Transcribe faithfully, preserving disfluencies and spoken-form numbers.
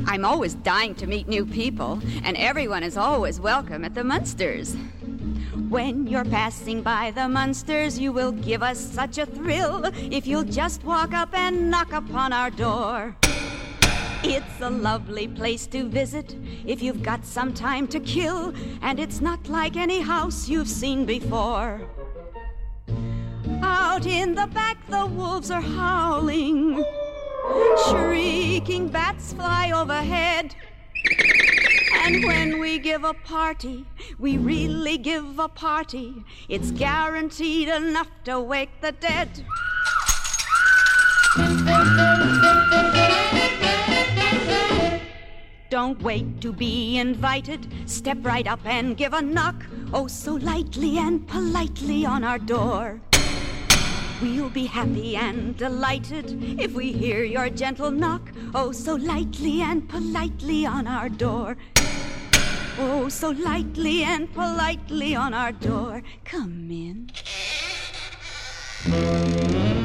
I'm always dying to meet new people, and everyone is always welcome at the Munsters. When you're passing by the Munsters, you will give us such a thrill if you'll just walk up and knock upon our door. It's a lovely place to visit if you've got some time to kill, and it's not like any house you've seen before. Out in the back, the wolves are howling. Shrieking bats fly overhead. And when we give a party, we really give a party. It's guaranteed enough to wake the dead. Don't wait to be invited. Step right up and give a knock, oh, so lightly and politely on our door. We'll be happy and delighted if we hear your gentle knock, oh, so lightly and politely on our door. Oh, so lightly and politely on our door. Come in.